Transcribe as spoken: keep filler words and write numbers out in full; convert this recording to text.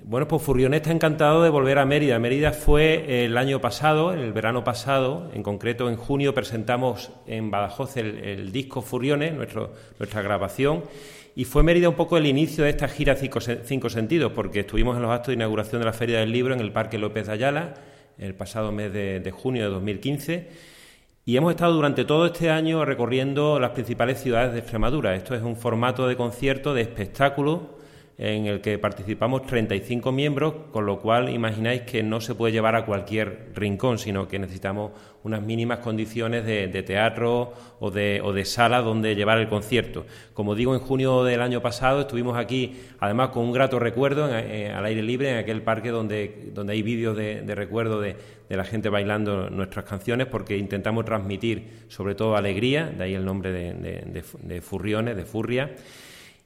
Bueno, pues Furrione está encantado de volver a Mérida. Mérida fue el año pasado, el verano pasado, en concreto en junio presentamos en Badajoz el, el disco Furrione, nuestro, nuestra grabación, y fue Mérida un poco el inicio de esta gira Cinco, cinco Sentidos, porque estuvimos en los actos de inauguración de la Feria del Libro en el Parque López de Ayala, el pasado mes de, de junio de dos mil quince, y hemos estado durante todo este año recorriendo las principales ciudades de Extremadura. Esto es un formato de concierto, de espectáculo, en el que participamos treinta y cinco miembros, con lo cual imagináis que no se puede llevar a cualquier rincón, sino que necesitamos unas mínimas condiciones de, de teatro o de, o de sala donde llevar el concierto. Como digo, en junio del año pasado estuvimos aquí, además con un grato recuerdo, en, en, al aire libre, en aquel parque donde, donde hay vídeos de, de recuerdo de, de la gente bailando nuestras canciones, porque intentamos transmitir sobre todo alegría, de ahí el nombre de, de, de, de Furrione, de Furria.